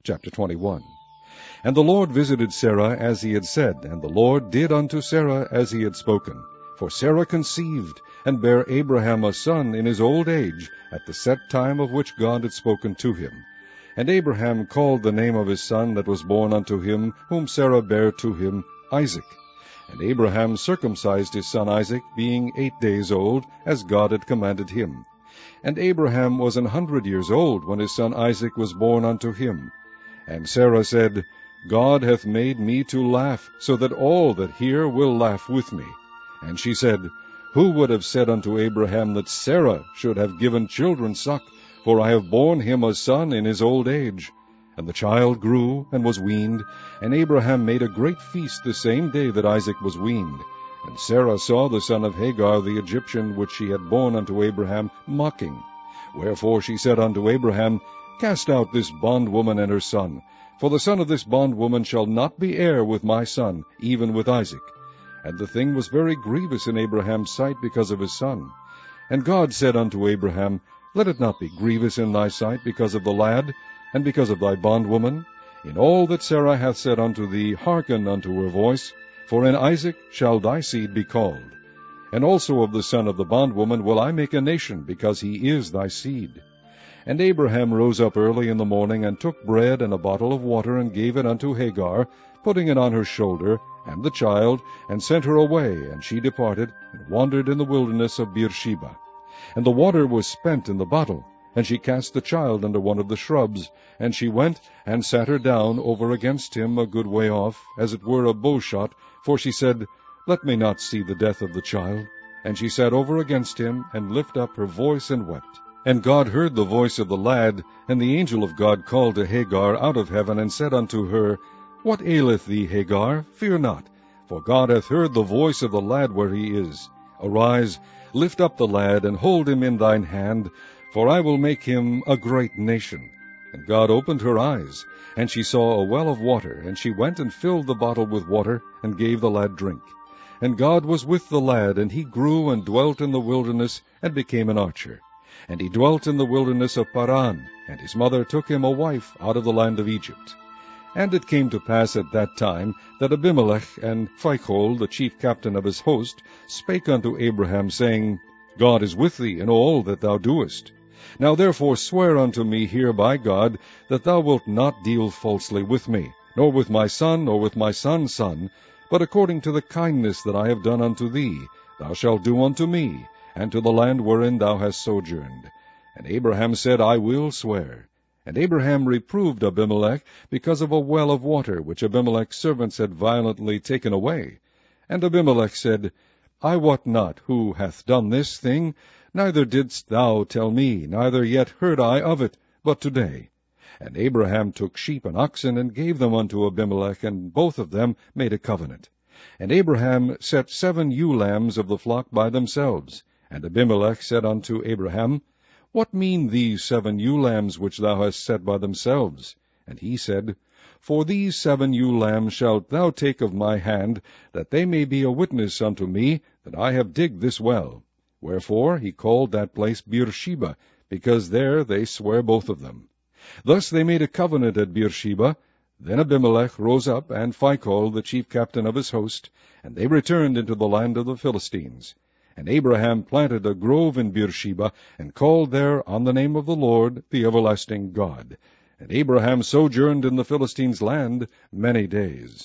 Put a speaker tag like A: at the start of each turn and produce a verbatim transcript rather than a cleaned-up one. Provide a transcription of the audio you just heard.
A: Chapter twenty-one. And the Lord visited Sarah as he had said, and the Lord did unto Sarah as he had spoken. For Sarah conceived, and bare Abraham a son in his old age, at the set time of which God had spoken to him. And Abraham called the name of his son that was born unto him, whom Sarah bare to him, Isaac. And Abraham circumcised his son Isaac, being eight days old, as God had commanded him. And Abraham was an hundred years old when his son Isaac was born unto him. And Sarah said, God hath made me to laugh, so that all that hear will laugh with me. And she said, Who would have said unto Abraham that Sarah should have given children suck? For I have borne him a son in his old age. And the child grew, and was weaned, and Abraham made a great feast the same day that Isaac was weaned. And Sarah saw the son of Hagar the Egyptian, which she had borne unto Abraham, mocking. Wherefore she said unto Abraham, Cast out this bondwoman and her son, for the son of this bondwoman shall not be heir with my son, even with Isaac. And the thing was very grievous in Abraham's sight because of his son. And God said unto Abraham, Let it not be grievous in thy sight because of the lad, and because of thy bondwoman. In all that Sarah hath said unto thee, hearken unto her voice, for in Isaac shall thy seed be called. And also of the son of the bondwoman will I make a nation, because he is thy seed. And Abraham rose up early in the morning, and took bread and a bottle of water, and gave it unto Hagar, putting it on her shoulder, and the child, and sent her away, and she departed, and wandered in the wilderness of Beersheba. And the water was spent in the bottle, and she cast the child under one of the shrubs, and she went and sat her down over against him a good way off, as it were a bowshot, for she said, Let me not see the death of the child. And she sat over against him, and lifted up her voice, and wept. And God heard the voice of the lad, and the angel of God called to Hagar out of heaven, and said unto her, What aileth thee, Hagar? Fear not, for God hath heard the voice of the lad where he is. Arise, lift up the lad, and hold him in thine hand, for I will make him a great nation. And God opened her eyes, and she saw a well of water, and she went and filled the bottle with water, and gave the lad drink. And God was with the lad, and he grew and dwelt in the wilderness, and became an archer. And he dwelt in the wilderness of Paran, and his mother took him a wife out of the land of Egypt. And it came to pass at that time that Abimelech and Phicol, the chief captain of his host, spake unto Abraham, saying, God is with thee in all that thou doest. Now therefore swear unto me here by God, that thou wilt not deal falsely with me, nor with my son, nor with my son's son, but according to the kindness that I have done unto thee, thou shalt do unto me, and to the land wherein thou hast sojourned. And Abraham said, I will swear. And Abraham reproved Abimelech because of a well of water, which Abimelech's servants had violently taken away. And Abimelech said, I wot not who hath done this thing, neither didst thou tell me, neither yet heard I of it, but today. And Abraham took sheep and oxen, and gave them unto Abimelech, and both of them made a covenant. And Abraham set seven ewe lambs of the flock by themselves. And Abimelech said unto Abraham, What mean these seven ewe lambs which thou hast set by themselves? And he said, For these seven ewe lambs shalt thou take of my hand, that they may be a witness unto me that I have digged this well. Wherefore he called that place Beersheba, because there they sware both of them. Thus they made a covenant at Beersheba. Then Abimelech rose up, and Phicol, the chief captain of his host, and they returned into the land of the Philistines. And Abraham planted a grove in Beersheba, and called there on the name of the Lord, the everlasting God. And Abraham sojourned in the Philistines' land many days.